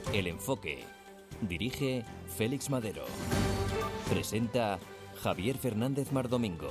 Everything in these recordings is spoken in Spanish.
El Enfoque. Dirige Félix Madero. Presenta Javier Fernández Mardomingo.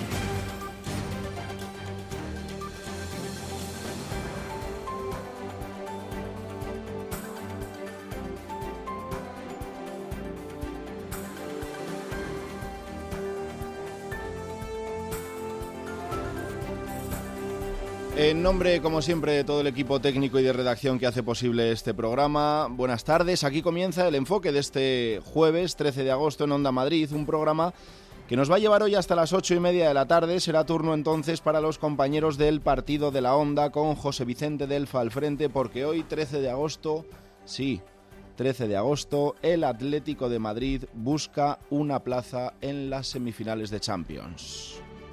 En nombre, como siempre, de todo el equipo técnico y de redacción que hace posible este programa, buenas tardes. Aquí comienza El Enfoque de este jueves 13 de agosto en Onda Madrid, un programa que nos va a llevar hoy hasta las 8:30 de la tarde. Será turno entonces para los compañeros del partido de la Onda con José Vicente Delfa al frente, porque hoy, 13 de agosto, sí, 13 de agosto, el Atlético de Madrid busca una plaza en las semifinales de Champions.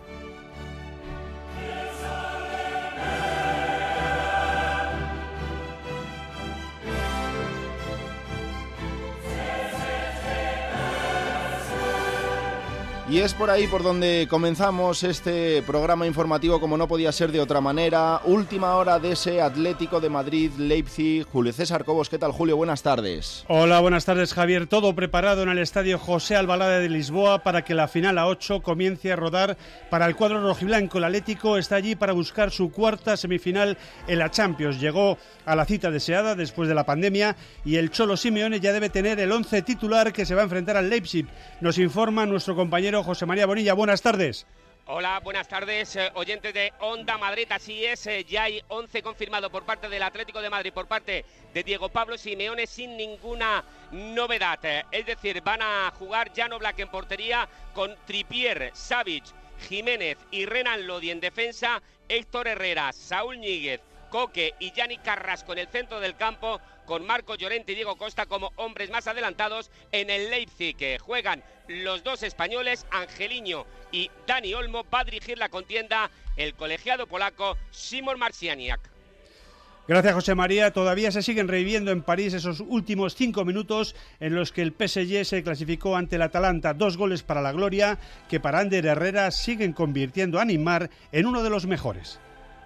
Y es por ahí por donde comenzamos este programa informativo, como no podía ser de otra manera. Última hora de ese Atlético de Madrid-Leipzig. Julio César Cobos, ¿qué tal, Julio? Buenas tardes. Hola, buenas tardes, Javier. Todo preparado en el estadio José Albalade de Lisboa para que la final a 8 comience a rodar para el cuadro rojiblanco. El Atlético está allí para buscar su cuarta semifinal en la Champions. Llegó a la cita deseada después de la pandemia y el Cholo Simeone ya debe tener el 11 titular que se va a enfrentar al Leipzig. Nos informa nuestro compañero José María Bonilla. Buenas tardes. Hola, buenas tardes, oyentes de Onda Madrid. Así es, ya hay 11 confirmado por parte del Atlético de Madrid, por parte de Diego Pablo Simeone, sin ninguna novedad. Es decir, van a jugar Jan Oblak en portería, con Trippier, Savic, Jiménez y Renan Lodi en defensa, Héctor Herrera, Saúl Ñíguez, Coque y Yannick Carrasco en el centro del campo, con Marco Llorente y Diego Costa como hombres más adelantados. En el Leipzig, que juegan los dos españoles, Angelino y Dani Olmo. Va a dirigir la contienda el colegiado polaco Szymon Marciniak. Gracias, José María. Todavía se siguen reviviendo en París esos últimos 5 minutos en los que el PSG se clasificó ante el Atalanta. 2 goles para la gloria que para Ander Herrera siguen convirtiendo a Neymar en uno de los mejores.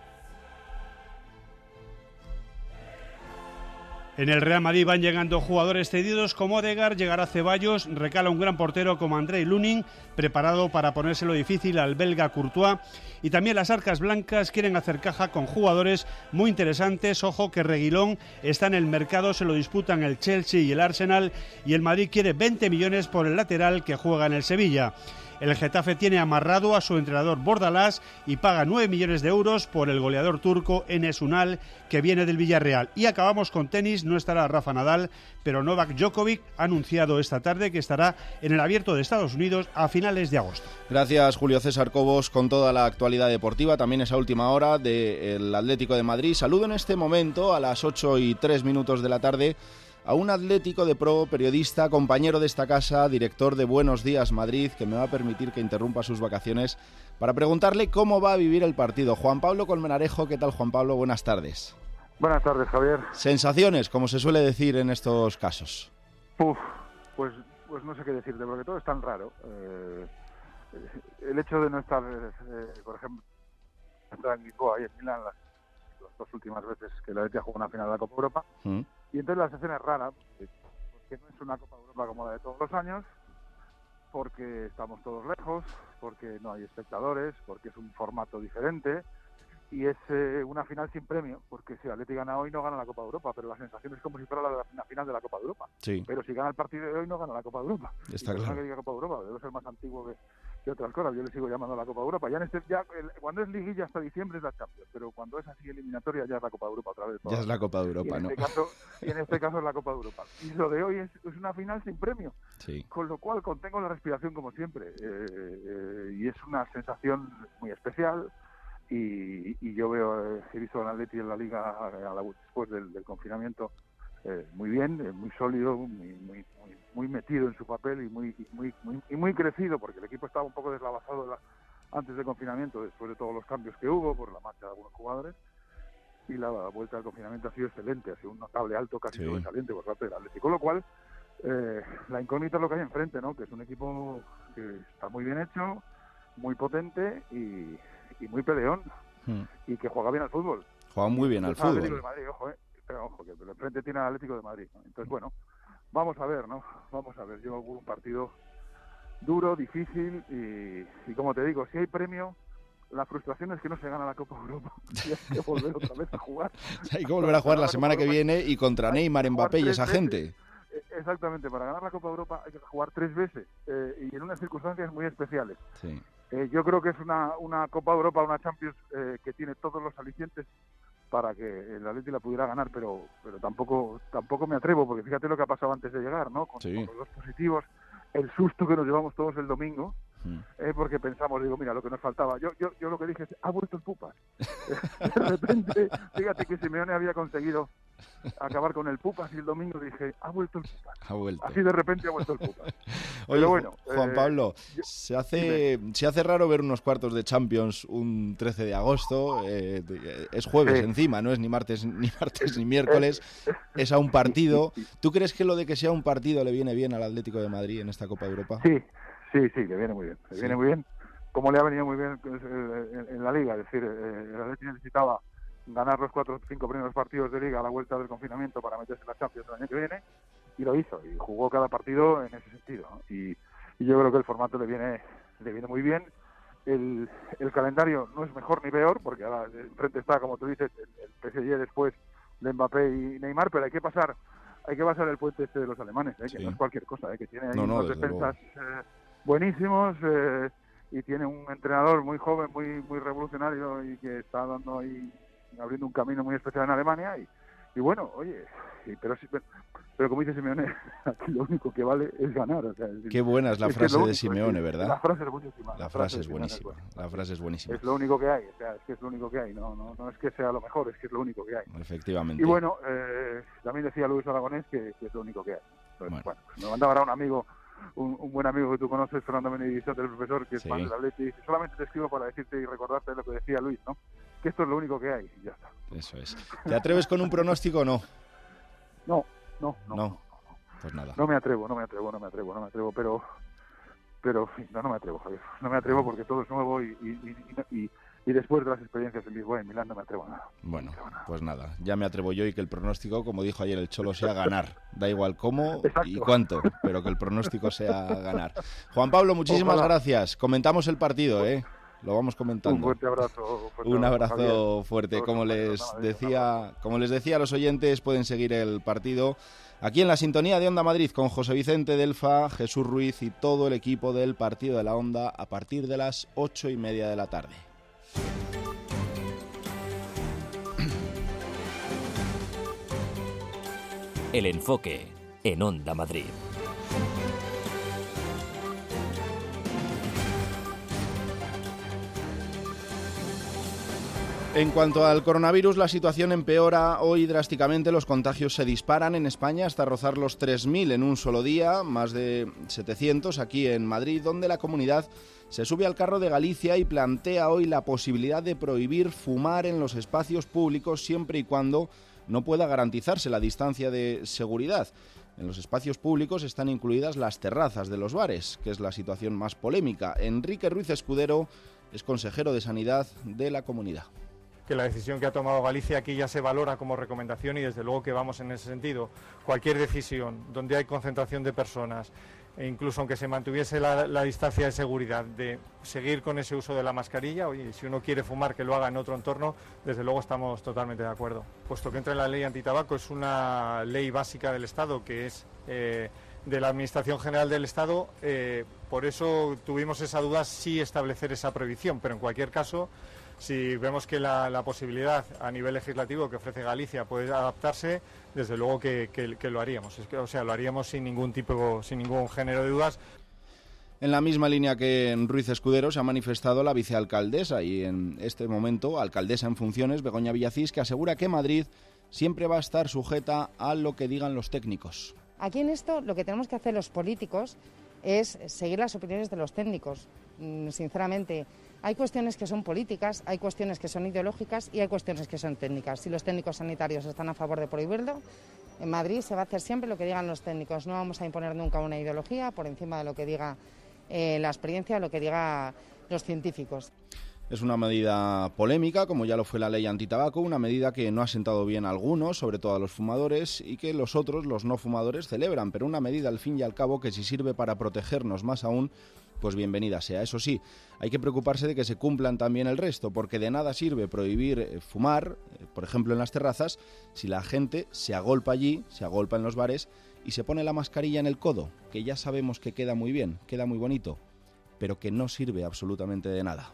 En el Real Madrid van llegando jugadores cedidos como Odegaard, llegará Ceballos, recala un gran portero como Andrei Lunin, preparado para ponérselo difícil al belga Courtois. Y también las arcas blancas quieren hacer caja con jugadores muy interesantes. Ojo que Reguilón está en el mercado, se lo disputan el Chelsea y el Arsenal, y el Madrid quiere 20 millones por el lateral que juega en el Sevilla. El Getafe tiene amarrado a su entrenador Bordalás y paga 9 millones de euros por el goleador turco Enes Ünal, que viene del Villarreal. Y acabamos con tenis. No estará Rafa Nadal, pero Novak Djokovic ha anunciado esta tarde que estará en el Abierto de Estados Unidos a finales de agosto. Gracias, Julio César Cobos, con toda la actualidad deportiva. También esa última hora del Atlético de Madrid. Saludo en este momento a las 8:03 de la tarde a un Atlético de pro, periodista, compañero de esta casa, director de Buenos Días Madrid, que me va a permitir que interrumpa sus vacaciones para preguntarle cómo va a vivir el partido. Juan Pablo Colmenarejo, ¿qué tal, Juan Pablo? Buenas tardes. Buenas tardes, Javier. Sensaciones, como se suele decir en estos casos. Pues no sé qué decirte, porque todo es tan raro. El hecho de no estar, por ejemplo, estar en Lisboa y en Milán las 2 últimas veces que la Atleti jugó una final de la Copa Europa. Y entonces la sensación es rara, porque no es una Copa Europa como la de todos los años, porque estamos todos lejos, porque no hay espectadores, porque es un formato diferente, y es una final sin premio, porque si el Atleti gana hoy no gana la Copa Europa, pero la sensación es como si fuera la final de la Copa Europa. Sí. Pero si gana el partido de hoy no gana la Copa Europa. Está claro. claro. Que diga Copa Europa, debe ser más antiguo que otras cosas. Yo le sigo llamando la Copa Europa. Cuando es liguilla hasta diciembre es la Champions, pero cuando es así eliminatoria ya es la Copa Europa otra vez. Ya es la Copa de Europa, ¿no? Y en este caso es la Copa de Europa. Y lo de hoy es una final sin premio. Sí. Con lo cual contengo la respiración como siempre. Y es una sensación muy especial. Y yo he visto al Atleti en la Liga después del confinamiento muy bien, muy sólido, muy metido en su papel y muy crecido, porque el equipo estaba un poco deslavazado antes del confinamiento, después de todos los cambios que hubo por la marcha de algunos jugadores, y la vuelta al confinamiento ha sido excelente, ha sido un notable alto, casi sobresaliente por parte del Atlético, con lo cual la incógnita es lo que hay enfrente, ¿no? Que es un equipo que está muy bien hecho, muy potente y muy peleón, y que juega bien al fútbol. Juega muy bien al fútbol. Madrid, ojo, ojo, que el frente tiene al Atlético de Madrid, ¿no? Entonces, bueno, vamos a ver, ¿no? Vamos a ver, yo un partido duro, difícil y como te digo, si hay premio, la frustración es que no se gana la Copa Europa y hay que volver otra vez a jugar. Hay que volver a jugar la semana que viene y contra Neymar, Mbappé y esa gente. Exactamente, para ganar la Copa Europa hay que jugar 3 veces y en unas circunstancias muy especiales. Sí. Yo creo que es una Copa Europa, una Champions que tiene todos los alicientes para que el Atleti la pudiera ganar, pero tampoco me atrevo, porque fíjate lo que ha pasado antes de llegar, ¿no? Con los 2 positivos, el susto que nos llevamos todos el domingo, porque pensamos, digo, mira, lo que nos faltaba. Yo lo que dije es, ha vuelto el Pupas. De repente, fíjate que Simeone había conseguido acabar con el Pupas y el domingo dije, ha vuelto el Pupas. Ha vuelto. Así de repente ha vuelto el Pupas. Oye, pero bueno, Juan Pablo, se hace raro ver unos cuartos de Champions un 13 de agosto, es jueves encima, no es ni martes ni miércoles, es a un partido. ¿Tú crees que lo de que sea un partido le viene bien al Atlético de Madrid en esta Copa Europa? Sí, le viene muy bien. Le viene muy bien, como le ha venido muy bien en la Liga. Es decir, el Atlético necesitaba ganar los 4 o 5 primeros partidos de Liga a la vuelta del confinamiento para meterse en la Champions el año que viene, y lo hizo, y jugó cada partido en ese sentido, ¿no? Y yo creo que el formato le viene muy bien. El calendario no es mejor ni peor, porque ahora enfrente está, como tú dices, el PSG después de Mbappé y Neymar, pero hay que pasar el puente este de los alemanes, que no es cualquier cosa, que tiene ahí unos defensas buenísimos, y tiene un entrenador muy joven, muy revolucionario, y que está dando ahí, abriendo un camino muy especial en Alemania, y bueno, oye, pero como dice Simeone, aquí lo único que vale es ganar. O sea, qué buena es la frase de Simeone, ¿verdad? La frase es buenísima. La frase es buenísima. Es lo único que hay, o sea, es que es lo único que hay, no es que sea lo mejor, es que es lo único que hay. Efectivamente. Y bueno, también decía Luis Aragonés que es lo único que hay. Entonces, bueno, pues me mandaba ahora un amigo, un buen amigo que tú conoces, Fernando Benedicto, el profesor, que es fan del Atleti, y dice, solamente te escribo para decirte y recordarte lo que decía Luis, ¿no? Que esto es lo único que hay, y ya está. Eso es. ¿Te atreves con un pronóstico o no? No. Pues nada. No me atrevo, pero no me atrevo, Javier. No me atrevo porque todo es nuevo y después de las experiencias en Lisboa y en Milán no me atrevo a nada. Bueno, pues nada, ya me atrevo yo, y que el pronóstico, como dijo ayer el Cholo, sea ganar. Da igual cómo y cuánto, pero que el pronóstico sea ganar. Juan Pablo, muchísimas gracias. Comentamos el partido, Lo vamos comentando. Un fuerte abrazo. Un abrazo fuerte. Como les decía a los oyentes, pueden seguir el partido aquí en la sintonía de Onda Madrid con José Vicente Delfa, Jesús Ruiz y todo el equipo del Partido de la Onda a partir de las 8:30 de la tarde. El enfoque en Onda Madrid. En cuanto al coronavirus, la situación empeora hoy drásticamente. Los contagios se disparan en España hasta rozar los 3.000 en un solo día, más de 700 aquí en Madrid, donde la comunidad se sube al carro de Galicia y plantea hoy la posibilidad de prohibir fumar en los espacios públicos siempre y cuando no pueda garantizarse la distancia de seguridad. En los espacios públicos están incluidas las terrazas de los bares, que es la situación más polémica. Enrique Ruiz Escudero es consejero de Sanidad de la comunidad. Que la decisión que ha tomado Galicia aquí ya se valora como recomendación y desde luego que vamos en ese sentido. Cualquier decisión donde hay concentración de personas, e incluso aunque se mantuviese la distancia de seguridad, de seguir con ese uso de la mascarilla, oye, si uno quiere fumar que lo haga en otro entorno, desde luego estamos totalmente de acuerdo. Puesto que entra en la ley antitabaco, es una ley básica del Estado que es de la Administración General del Estado, por eso tuvimos esa duda si establecer esa prohibición, pero en cualquier caso, si vemos que la posibilidad a nivel legislativo que ofrece Galicia puede adaptarse, desde luego que lo haríamos. Lo haríamos sin ningún género de dudas. En la misma línea que en Ruiz Escudero se ha manifestado la vicealcaldesa y en este momento alcaldesa en funciones, Begoña Villacís, que asegura que Madrid siempre va a estar sujeta a lo que digan los técnicos. Aquí en esto lo que tenemos que hacer los políticos es seguir las opiniones de los técnicos, sinceramente. Hay cuestiones que son políticas, hay cuestiones que son ideológicas y hay cuestiones que son técnicas. Si los técnicos sanitarios están a favor de prohibirlo, en Madrid se va a hacer siempre lo que digan los técnicos. No vamos a imponer nunca una ideología por encima de lo que diga la experiencia, lo que diga los científicos. Es una medida polémica, como ya lo fue la ley antitabaco, una medida que no ha sentado bien a algunos, sobre todo a los fumadores, y que los otros, los no fumadores, celebran, pero una medida al fin y al cabo que si sirve para protegernos más aún, pues bienvenida sea. Eso sí, hay que preocuparse de que se cumplan también el resto, porque de nada sirve prohibir fumar, por ejemplo en las terrazas, si la gente se agolpa allí, se agolpa en los bares y se pone la mascarilla en el codo, que ya sabemos que queda muy bien, queda muy bonito, pero que no sirve absolutamente de nada.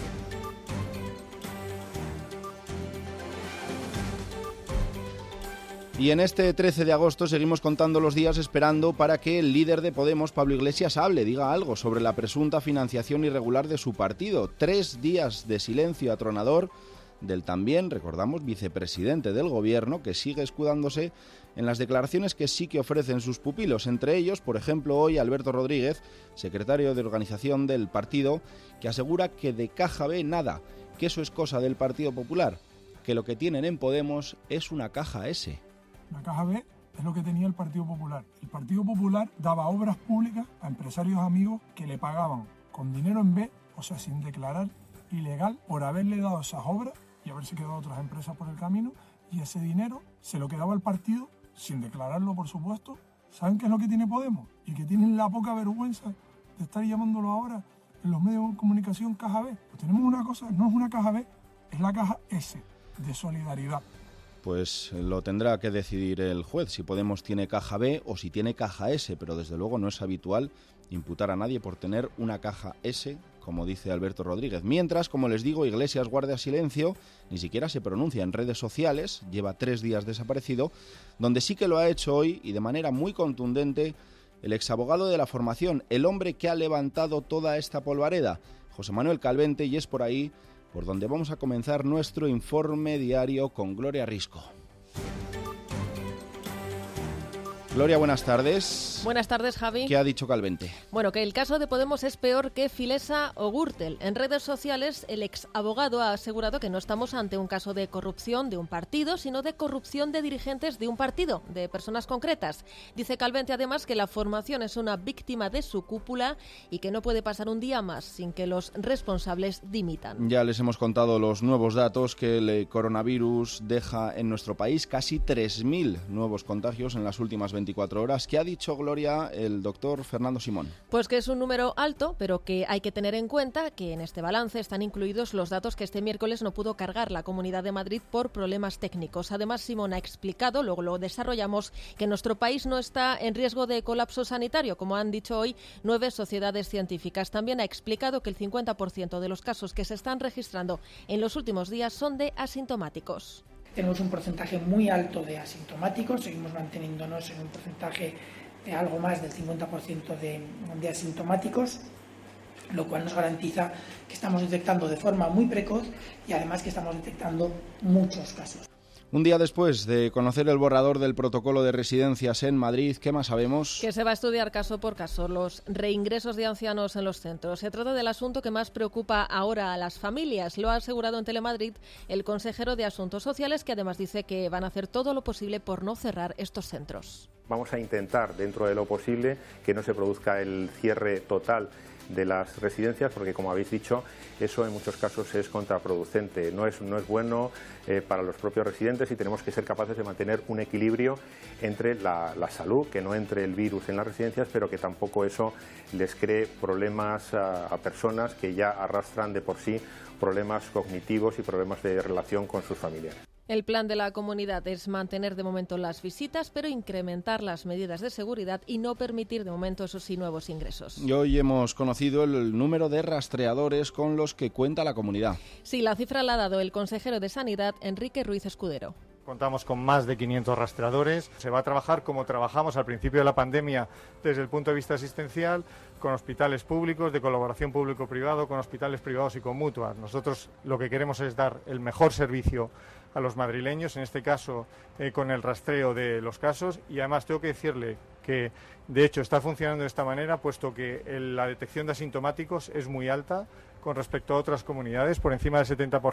Y en este 13 de agosto seguimos contando los días esperando para que el líder de Podemos, Pablo Iglesias, diga algo sobre la presunta financiación irregular de su partido. 3 días de silencio atronador del también, recordamos, vicepresidente del gobierno, que sigue escudándose en las declaraciones que sí que ofrecen sus pupilos. Entre ellos, por ejemplo, hoy Alberto Rodríguez, secretario de organización del partido, que asegura que de caja B nada, que eso es cosa del Partido Popular, que lo que tienen en Podemos es una caja S. La caja B es lo que tenía el Partido Popular. El Partido Popular daba obras públicas a empresarios amigos que le pagaban con dinero en B, o sea, sin declarar, ilegal, por haberle dado esas obras y haberse quedado otras empresas por el camino, y ese dinero se lo quedaba el partido, sin declararlo, por supuesto. ¿Saben qué es lo que tiene Podemos? Y que tienen la poca vergüenza de estar llamándolo ahora en los medios de comunicación caja B. Pues tenemos una cosa, no es una caja B, es la caja S, de solidaridad. Pues lo tendrá que decidir el juez, si Podemos tiene caja B o si tiene caja S, pero desde luego no es habitual imputar a nadie por tener una caja S, como dice Alberto Rodríguez. Mientras, como les digo, Iglesias guarda silencio, ni siquiera se pronuncia en redes sociales, lleva 3 días desaparecido, donde sí que lo ha hecho hoy y de manera muy contundente el exabogado de la formación, el hombre que ha levantado toda esta polvareda, José Manuel Calvente, y es por ahí por donde vamos a comenzar nuestro informe diario con Gloria Risco. Gloria, buenas tardes. Buenas tardes, Javi. ¿Qué ha dicho Calvente? Bueno, que el caso de Podemos es peor que Filesa o Gürtel. En redes sociales, el ex abogado ha asegurado que no estamos ante un caso de corrupción de un partido, sino de corrupción de dirigentes de un partido, de personas concretas. Dice Calvente, además, que la formación es una víctima de su cúpula y que no puede pasar un día más sin que los responsables dimitan. Ya les hemos contado los nuevos datos que el coronavirus deja en nuestro país. Casi 3.000 nuevos contagios en las últimas 24 horas. ¿Qué ha dicho, Gloria, el doctor Fernando Simón? Pues que es un número alto, pero que hay que tener en cuenta que en este balance están incluidos los datos que este miércoles no pudo cargar la Comunidad de Madrid por problemas técnicos. Además, Simón ha explicado, luego lo desarrollamos, que nuestro país no está en riesgo de colapso sanitario, como han dicho hoy 9 sociedades científicas. También ha explicado que el 50% de los casos que se están registrando en los últimos días son de asintomáticos. Tenemos un porcentaje muy alto de asintomáticos, seguimos manteniéndonos en un porcentaje de algo más del 50% de asintomáticos, lo cual nos garantiza que estamos detectando de forma muy precoz y además que estamos detectando muchos casos. Un día después de conocer el borrador del protocolo de residencias en Madrid, ¿qué más sabemos? Que se va a estudiar caso por caso los reingresos de ancianos en los centros. Se trata del asunto que más preocupa ahora a las familias. Lo ha asegurado en Telemadrid el consejero de Asuntos Sociales, que además dice que van a hacer todo lo posible por no cerrar estos centros. Vamos a intentar, dentro de lo posible, que no se produzca el cierre total de las residencias, porque, como habéis dicho, eso en muchos casos es contraproducente. No es bueno para los propios residentes y tenemos que ser capaces de mantener un equilibrio entre la salud, que no entre el virus en las residencias, pero que tampoco eso les cree problemas a personas que ya arrastran de por sí problemas cognitivos y problemas de relación con sus familiares. El plan de la comunidad es mantener de momento las visitas, pero incrementar las medidas de seguridad y no permitir de momento, eso sí, nuevos ingresos. Y hoy hemos conocido el número de rastreadores con los que cuenta la comunidad. Sí, la cifra la ha dado el consejero de Sanidad, Enrique Ruiz Escudero. Contamos con más de 500 rastreadores. Se va a trabajar como trabajamos al principio de la pandemia desde el punto de vista asistencial, con hospitales públicos, de colaboración público-privado, con hospitales privados y con mutuas. Nosotros lo que queremos es dar el mejor servicio a los madrileños, en este caso con el rastreo de los casos, y además tengo que decirle que de hecho está funcionando de esta manera, puesto que la detección de asintomáticos es muy alta con respecto a otras comunidades, por encima del 70%.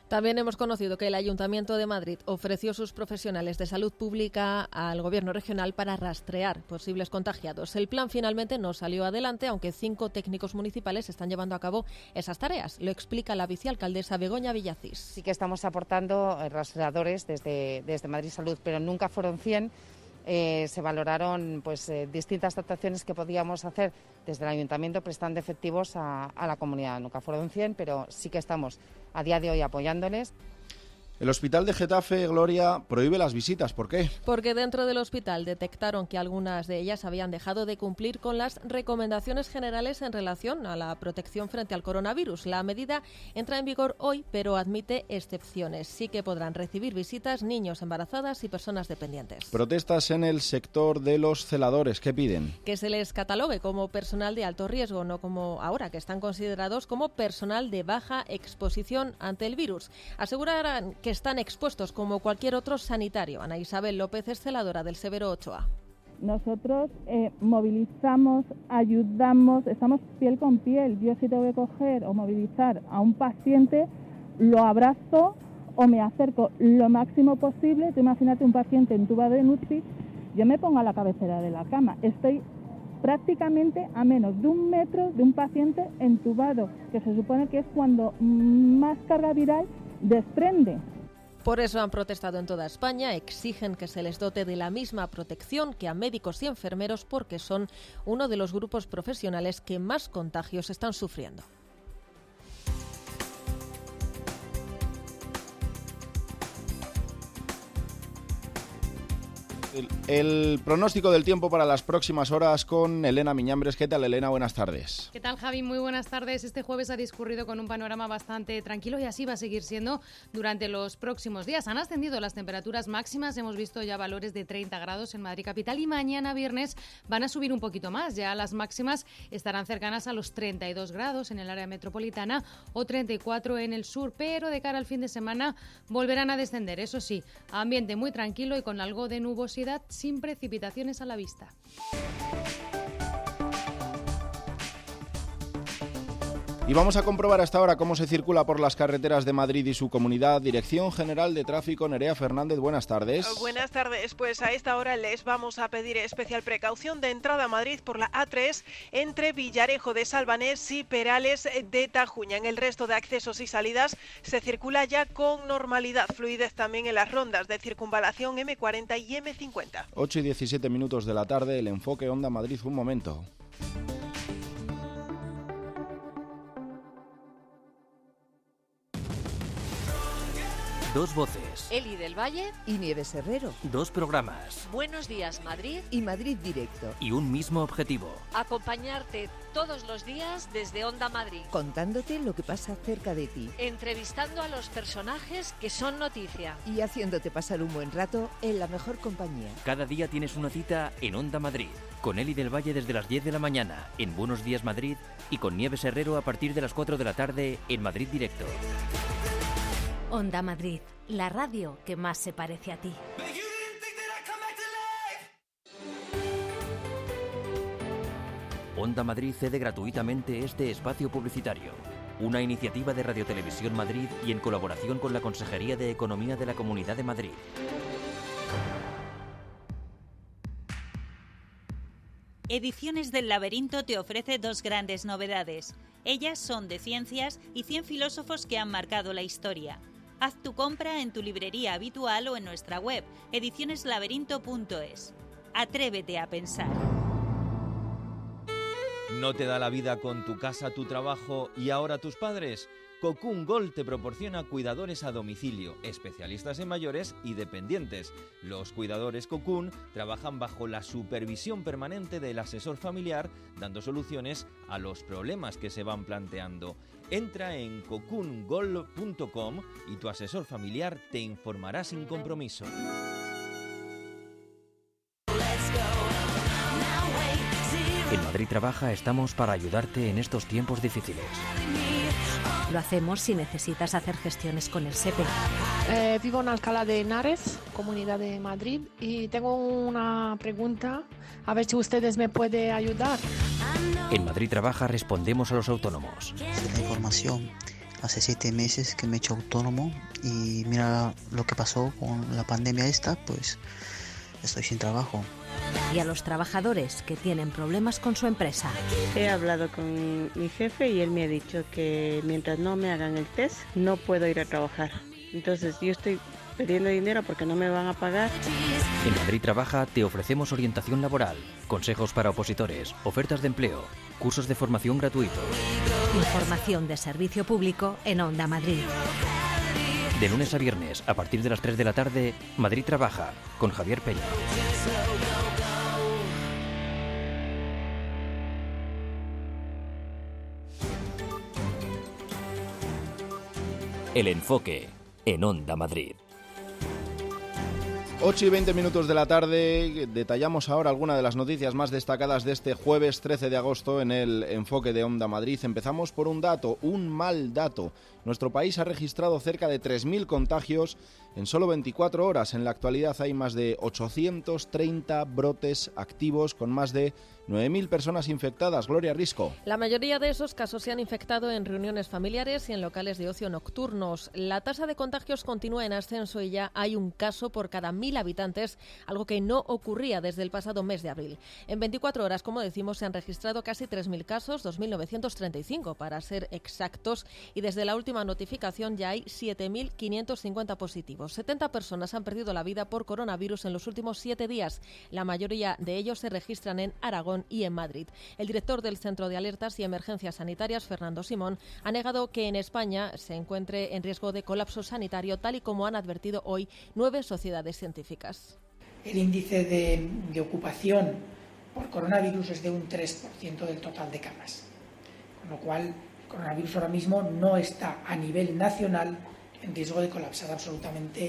También hemos conocido que el Ayuntamiento de Madrid ofreció sus profesionales de salud pública al Gobierno regional para rastrear posibles contagiados. El plan finalmente no salió adelante, aunque 5 técnicos municipales están llevando a cabo esas tareas. Lo explica la vicealcaldesa Begoña Villacís. Sí que estamos aportando rastreadores desde Madrid Salud, pero nunca fueron 100. Se valoraron distintas actuaciones que podíamos hacer desde el Ayuntamiento prestando efectivos a la comunidad. Nunca fueron 100, pero sí que estamos a día de hoy apoyándoles. El hospital de Getafe, Gloria, prohíbe las visitas. ¿Por qué? Porque dentro del hospital detectaron que algunas de ellas habían dejado de cumplir con las recomendaciones generales en relación a la protección frente al coronavirus. La medida entra en vigor hoy, pero admite excepciones. Sí que podrán recibir visitas niños, embarazadas y personas dependientes. Protestas en el sector de los celadores. ¿Qué piden? Que se les catalogue como personal de alto riesgo, no como ahora, que están considerados como personal de baja exposición ante el virus. Asegurarán que están expuestos como cualquier otro sanitario. Ana Isabel López es celadora del Severo Ochoa. Nosotros movilizamos, ayudamos, estamos piel con piel. Yo si tengo que coger o movilizar a un paciente, lo abrazo o me acerco lo máximo posible. Tú imagínate un paciente entubado en UCI, yo me pongo a la cabecera de la cama. Estoy prácticamente a menos de 1 metro de un paciente entubado, que se supone que es cuando más carga viral desprende. Por eso han protestado en toda España, exigen que se les dote de la misma protección que a médicos y enfermeros porque son uno de los grupos profesionales que más contagios están sufriendo. El pronóstico del tiempo para las próximas horas con Elena Miñambres. ¿Qué tal, Elena? Buenas tardes. ¿Qué tal, Javi? Muy buenas tardes. Este jueves ha discurrido con un panorama bastante tranquilo y así va a seguir siendo durante los próximos días. Han ascendido las temperaturas máximas, hemos visto ya valores de 30 grados en Madrid capital y mañana viernes van a subir un poquito más. Ya las máximas estarán cercanas a los 32 grados en el área metropolitana o 34 en el sur, pero de cara al fin de semana volverán a descender. Eso sí, ambiente muy tranquilo y con algo de nubosidad sin precipitaciones a la vista. Y vamos a comprobar hasta ahora cómo se circula por las carreteras de Madrid y su comunidad. Dirección General de Tráfico, Nerea Fernández, buenas tardes. Buenas tardes, pues a esta hora les vamos a pedir especial precaución de entrada a Madrid por la A3 entre Villarejo de Salvanés y Perales de Tajuña. En el resto de accesos y salidas se circula ya con normalidad, fluidez también en las rondas de circunvalación M40 y M50. 8 y 17 minutos de la tarde, el enfoque Onda Madrid, un momento. Dos voces. Eli del Valle y Nieves Herrero. Dos programas. Buenos días, Madrid y Madrid Directo. Y un mismo objetivo. Acompañarte todos los días desde Onda Madrid. Contándote lo que pasa cerca de ti. Entrevistando a los personajes que son noticia. Y haciéndote pasar un buen rato en la mejor compañía. Cada día tienes una cita en Onda Madrid. Con Eli del Valle desde las 10 de la mañana en Buenos Días Madrid y con Nieves Herrero a partir de las 4 de la tarde en Madrid Directo. Onda Madrid, la radio que más se parece a ti. Onda Madrid cede gratuitamente este espacio publicitario. Una iniciativa de Radio Televisión Madrid y en colaboración con la Consejería de Economía de la Comunidad de Madrid. Ediciones del Laberinto te ofrece 2 grandes novedades. Ellas son de ciencias y 100 filósofos que han marcado la historia. Haz tu compra en tu librería habitual o en nuestra web, edicioneslaberinto.es. Atrévete a pensar. ¿No te da la vida con tu casa, tu trabajo y ahora tus padres? Cocoon Gold te proporciona cuidadores a domicilio, especialistas en mayores y dependientes. Los cuidadores Cocoon trabajan bajo la supervisión permanente del asesor familiar, dando soluciones a los problemas que se van planteando. Entra en cocoongold.com y tu asesor familiar te informará sin compromiso. En Madrid Trabaja estamos para ayudarte en estos tiempos difíciles. Lo hacemos si necesitas hacer gestiones con el SEPE. Vivo en Alcalá de Henares, Comunidad de Madrid, y tengo una pregunta, a ver si ustedes me pueden ayudar. En Madrid Trabaja respondemos a los autónomos. La información hace 7 meses que me he hecho autónomo y mira lo que pasó con la pandemia esta, pues estoy sin trabajo. Y a los trabajadores que tienen problemas con su empresa. He hablado con mi jefe y él me ha dicho que mientras no me hagan el test no puedo ir a trabajar. Entonces yo estoy pidiendo dinero porque no me van a pagar. En Madrid Trabaja te ofrecemos orientación laboral, consejos para opositores, ofertas de empleo, cursos de formación gratuitos. Información de servicio público en Onda Madrid. De lunes a viernes, a partir de las 3 de la tarde, Madrid Trabaja, con Javier Peña. El enfoque en Onda Madrid. 8 y 20 minutos de la tarde, detallamos ahora algunas de las noticias más destacadas de este jueves 13 de agosto en el enfoque de Onda Madrid. Empezamos por un dato, un mal dato. Nuestro país ha registrado cerca de 3.000 contagios en solo 24 horas. En la actualidad hay más de 830 brotes activos con más de 9.000 personas infectadas. Gloria Risco. La mayoría de esos casos se han infectado en reuniones familiares y en locales de ocio nocturnos. La tasa de contagios continúa en ascenso y ya hay un caso por cada 1.000 habitantes, algo que no ocurría desde el pasado mes de abril. En 24 horas, como decimos, se han registrado casi 3.000 casos, 2.935 para ser exactos, y desde la última notificación ya hay 7.550 positivos. 70 personas han perdido la vida por coronavirus en los últimos 7 días. La mayoría de ellos se registran en Aragón y en Madrid. El director del Centro de Alertas y Emergencias Sanitarias, Fernando Simón, ha negado que en España se encuentre en riesgo de colapso sanitario, tal y como han advertido hoy 9 sociedades científicas. El índice de ocupación por coronavirus es de un 3% del total de camas, con lo cual el coronavirus ahora mismo no está a nivel nacional en riesgo de colapsar absolutamente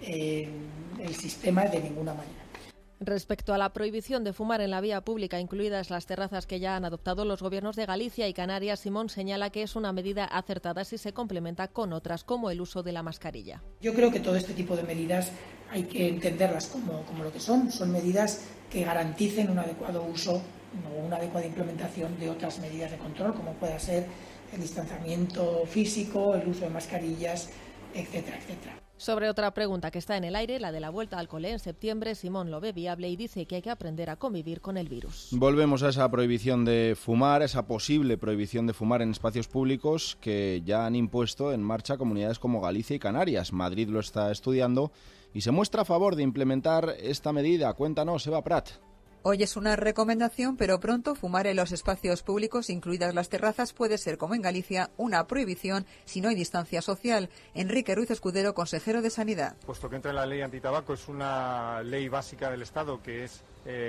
el sistema de ninguna manera. Respecto a la prohibición de fumar en la vía pública, incluidas las terrazas que ya han adoptado los gobiernos de Galicia y Canarias, Simón señala que es una medida acertada si se complementa con otras, como el uso de la mascarilla. Yo creo que todo este tipo de medidas hay que entenderlas como lo que son medidas que garanticen un adecuado uso o una adecuada implementación de otras medidas de control, como pueda ser el distanciamiento físico, el uso de mascarillas, etcétera, etcétera. Sobre otra pregunta que está en el aire, la de la vuelta al cole en septiembre, Simón lo ve viable y dice que hay que aprender a convivir con el virus. Volvemos a esa prohibición de fumar, esa posible prohibición de fumar en espacios públicos que ya han impuesto en marcha comunidades como Galicia y Canarias. Madrid lo está estudiando y se muestra a favor de implementar esta medida. Cuéntanos, Eva Prat. Hoy es una recomendación, pero pronto fumar en los espacios públicos, incluidas las terrazas, puede ser, como en Galicia, una prohibición si no hay distancia social. Enrique Ruiz Escudero, consejero de Sanidad. Puesto que entra en la ley antitabaco, es una ley básica del Estado, que es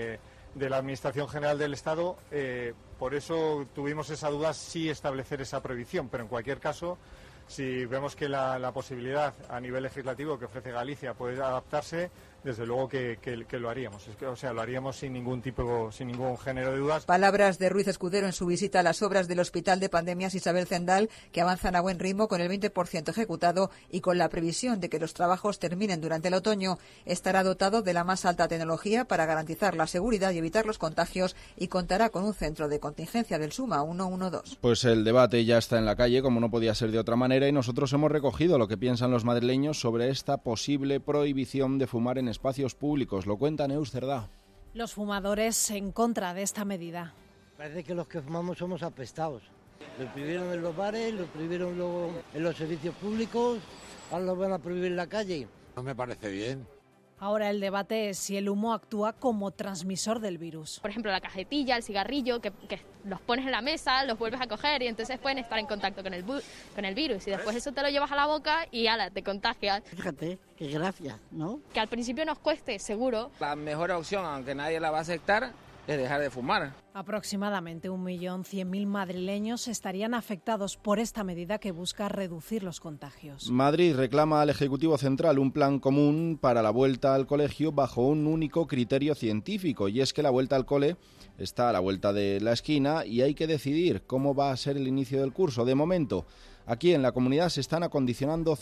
de la Administración General del Estado, por eso tuvimos esa duda si establecer esa prohibición, pero en cualquier caso, si vemos que la posibilidad a nivel legislativo que ofrece Galicia puede adaptarse, desde luego que lo haríamos. Lo haríamos sin ningún género de dudas. Palabras de Ruiz Escudero en su visita a las obras del Hospital de Pandemias Isabel Zendal, que avanzan a buen ritmo con el 20% ejecutado y con la previsión de que los trabajos terminen durante el otoño. Estará dotado de la más alta tecnología para garantizar la seguridad y evitar los contagios y contará con un centro de contingencia del SUMA 112. Pues el debate ya está en la calle, como no podía ser de otra manera, y nosotros hemos recogido lo que piensan los madrileños sobre esta posible prohibición de fumar en espacios públicos. Lo cuenta Neus Cerdá. Los fumadores en contra de esta medida. Parece que los que fumamos somos apestados. Lo prohibieron en los bares, lo prohibieron luego en los servicios públicos, ahora lo van a prohibir en la calle. No me parece bien. Ahora el debate es si el humo actúa como transmisor del virus. Por ejemplo, la cajetilla, el cigarrillo, que los pones en la mesa, los vuelves a coger y entonces pueden estar en contacto con el virus. Y después eso te lo llevas a la boca y ala, te contagias. Fíjate, qué gracia, ¿no? Que al principio nos cueste, seguro. La mejor opción, aunque nadie la va a aceptar, es dejar de fumar. Aproximadamente 1.100.000 madrileños estarían afectados por esta medida que busca reducir los contagios. Madrid reclama al Ejecutivo Central un plan común para la vuelta al colegio bajo un único criterio científico, y es que la vuelta al cole está a la vuelta de la esquina y hay que decidir cómo va a ser el inicio del curso. De momento, Aquí en la comunidad se están acondicionando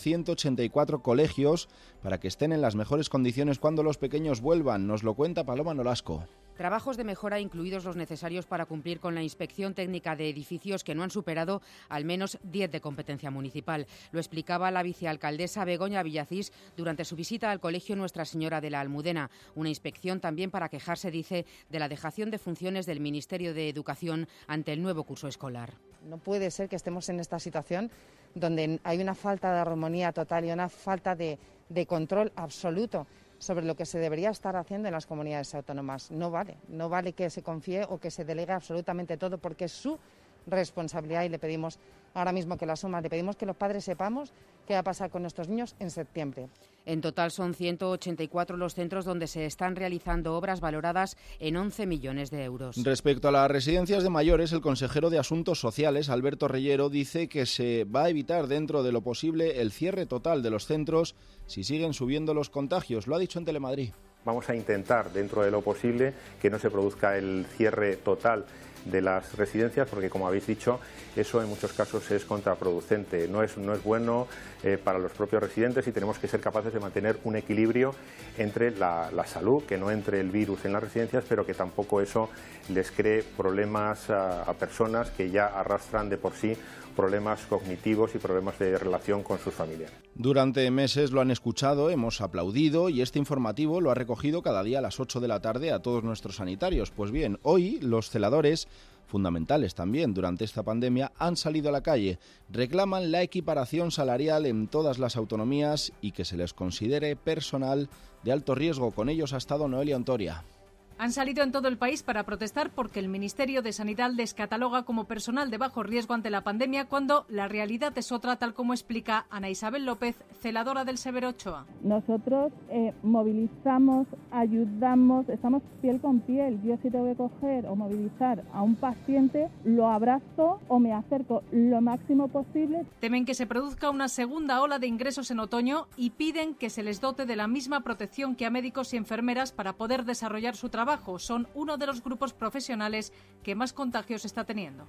184 colegios para que estén en las mejores condiciones cuando los pequeños vuelvan. Nos lo cuenta Paloma Nolasco. Trabajos de mejora incluidos los necesarios para cumplir con la inspección técnica de edificios que no han superado al menos 10 de competencia municipal. Lo explicaba la vicealcaldesa Begoña Villacís durante su visita al Colegio Nuestra Señora de la Almudena. Una inspección también para quejarse, dice, de la dejación de funciones del Ministerio de Educación ante el nuevo curso escolar. No puede ser que estemos en esta situación donde hay una falta de armonía total y una falta de control absoluto sobre lo que se debería estar haciendo en las comunidades autónomas. No vale que se confíe o que se delegue absolutamente todo, porque es su responsabilidad y le pedimos ahora mismo que la suma, le pedimos que los padres sepamos qué va a pasar con nuestros niños en septiembre. En total son 184 los centros donde se están realizando obras valoradas en 11 millones de euros. Respecto a las residencias de mayores, el consejero de Asuntos Sociales, Alberto Reyero, dice que se va a evitar dentro de lo posible el cierre total de los centros si siguen subiendo los contagios. Lo ha dicho en Telemadrid. Vamos a intentar, dentro de lo posible, que no se produzca el cierre total de las residencias, porque, como habéis dicho, eso en muchos casos es contraproducente. No es bueno para los propios residentes y tenemos que ser capaces de mantener un equilibrio entre la salud, que no entre el virus en las residencias, pero que tampoco eso les cree problemas a personas que ya arrastran de por sí problemas cognitivos y problemas de relación con sus familiares. Durante meses lo han escuchado, hemos aplaudido y este informativo lo ha recogido cada día a las 8 de la tarde a todos nuestros sanitarios. Pues bien, hoy los celadores, fundamentales también durante esta pandemia, han salido a la calle. Reclaman la equiparación salarial en todas las autonomías y que se les considere personal de alto riesgo. Con ellos ha estado Noelia Ontoria. Han salido en todo el país para protestar porque el Ministerio de Sanidad les cataloga como personal de bajo riesgo ante la pandemia, cuando la realidad es otra, tal como explica Ana Isabel López, celadora del Severo Ochoa. Nosotros movilizamos, ayudamos, estamos piel con piel. Yo, si tengo que coger o movilizar a un paciente, lo abrazo o me acerco lo máximo posible. Temen que se produzca una segunda ola de ingresos en otoño y piden que se les dote de la misma protección que a médicos y enfermeras para poder desarrollar su trabajo. Son uno de los grupos profesionales que más contagios está teniendo.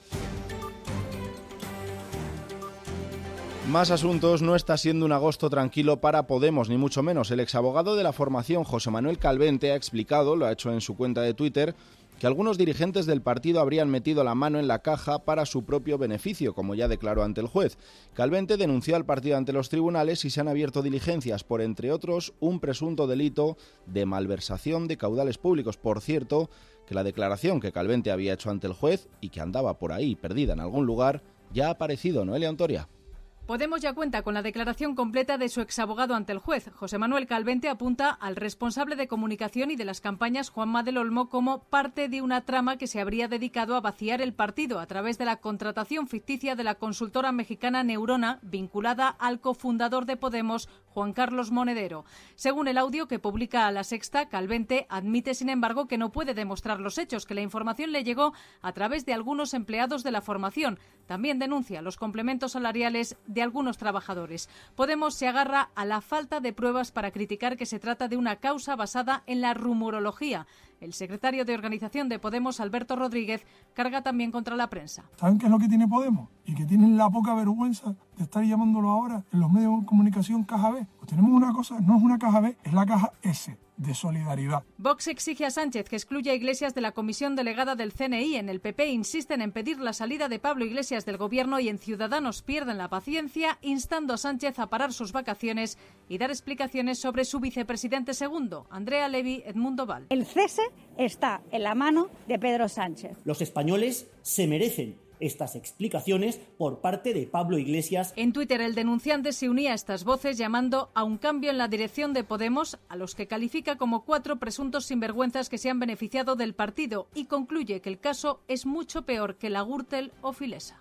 Más asuntos. No está siendo un agosto tranquilo para Podemos, ni mucho menos. El exabogado de la formación, José Manuel Calvente, ha explicado, lo ha hecho en su cuenta de Twitter, que algunos dirigentes del partido habrían metido la mano en la caja para su propio beneficio, como ya declaró ante el juez. Calvente denunció al partido ante los tribunales y se han abierto diligencias por, entre otros, un presunto delito de malversación de caudales públicos. Por cierto, que la declaración que Calvente había hecho ante el juez y que andaba por ahí perdida en algún lugar, ya ha aparecido. Noelia Ontoria. Podemos ya cuenta con la declaración completa de su exabogado ante el juez. José Manuel Calvente apunta al responsable de comunicación y de las campañas, Juanma del Olmo, como parte de una trama que se habría dedicado a vaciar el partido a través de la contratación ficticia de la consultora mexicana Neurona, vinculada al cofundador de Podemos, Juan Carlos Monedero. Según el audio que publica La Sexta, Calvente admite, sin embargo, que no puede demostrar los hechos, que la información le llegó a través de algunos empleados de la formación. También denuncia los complementos salariales de algunos trabajadores. Podemos se agarra a la falta de pruebas para criticar que se trata de una causa basada en la rumorología. El secretario de organización de Podemos, Alberto Rodríguez, carga también contra la prensa. ¿Saben qué es lo que tiene Podemos? Y que tienen la poca vergüenza de estar llamándolo ahora en los medios de comunicación caja B. Pues tenemos una cosa, no es una caja B, es la caja S, de solidaridad. Vox exige a Sánchez que excluya a Iglesias de la comisión delegada del CNI. En el PP insisten en pedir la salida de Pablo Iglesias del gobierno y en Ciudadanos pierden la paciencia, instando a Sánchez a parar sus vacaciones y dar explicaciones sobre su vicepresidente segundo, Andrea Levy Edmundo Val. El cese está en la mano de Pedro Sánchez. Los españoles se merecen estas explicaciones por parte de Pablo Iglesias. En Twitter, el denunciante se unía a estas voces llamando a un cambio en la dirección de Podemos, a los que califica como 4 presuntos sinvergüenzas que se han beneficiado del partido, y concluye que el caso es mucho peor que la Gürtel o Filesa.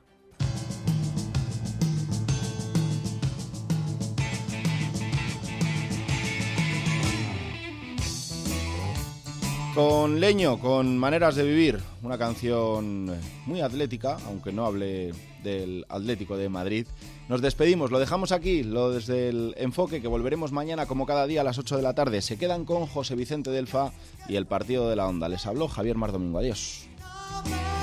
Con Leño, con Maneras de Vivir, una canción muy atlética, aunque no hable del Atlético de Madrid. Nos despedimos, lo dejamos aquí, lo desde el Enfoque, que volveremos mañana como cada día a las 8 de la tarde. Se quedan con José Vicente Delfa y el partido de la Onda. Les habló Javier Mar Domingo. Adiós.